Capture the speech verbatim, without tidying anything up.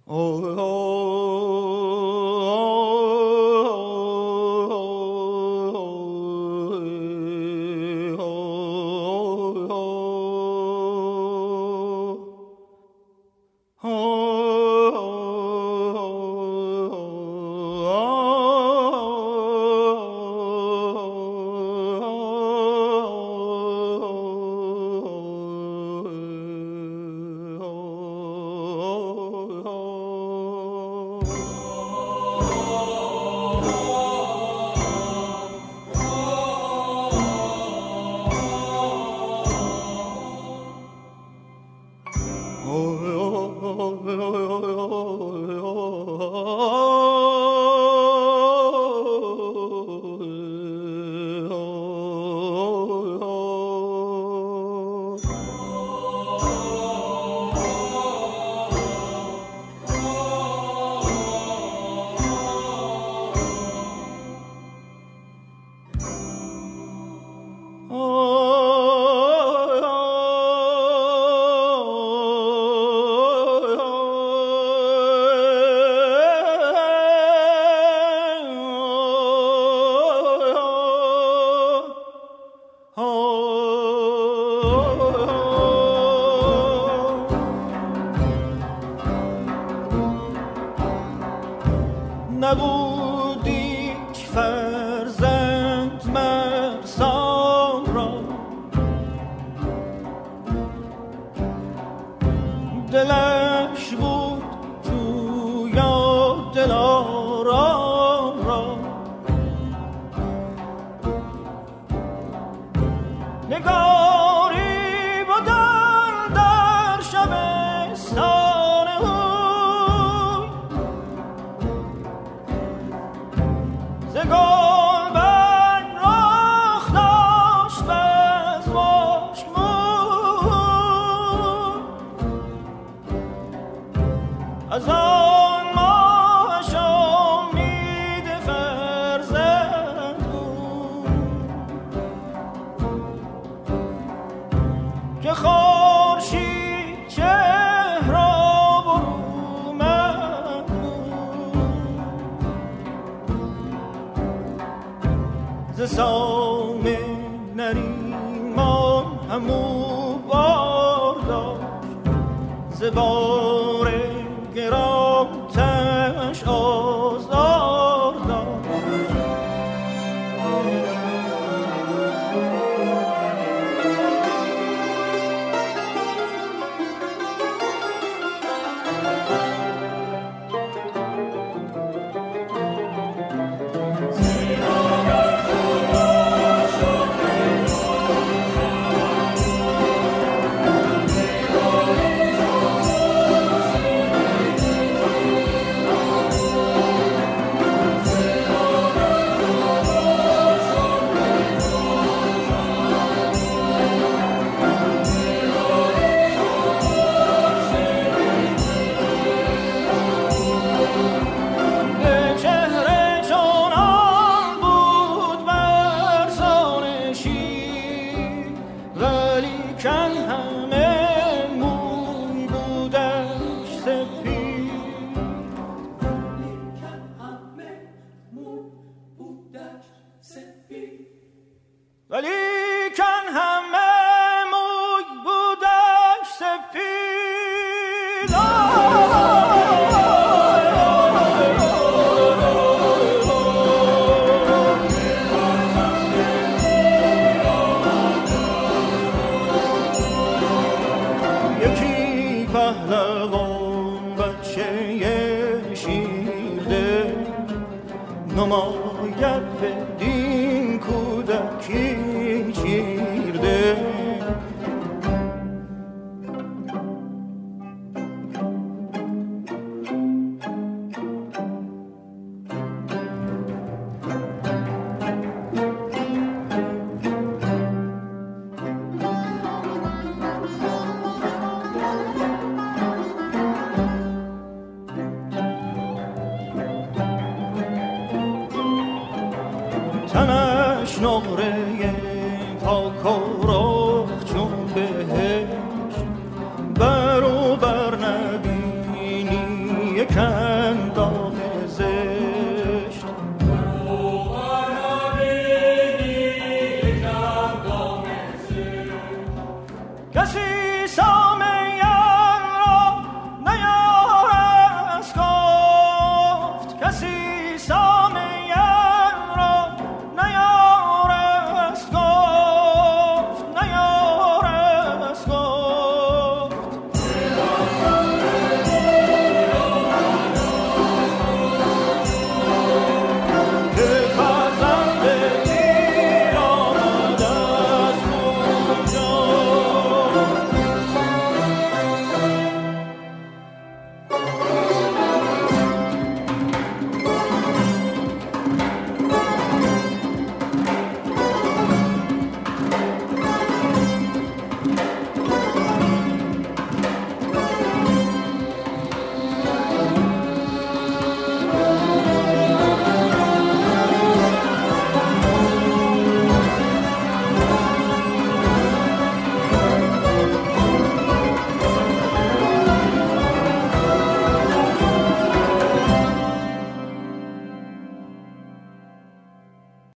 نبودی فرزند مرسام را، دلش بود جویا دلارام را. نگاری بودن در شبستان او، ز گل برگ رخ داشت و از مشک موی. از آن ماهش امید فرزند بود که خورشید چهره برومند بود. ز سام نریمان همو بار داشت، ز بار گران تنش آزار داشت. ولیکن همه موی بودش سپید. یکی پهلوان بچه شیرده نماید بدین کودکی چیرده. تنش نقره پاک و رخ چون بهشت، بر و بر نبینی یکم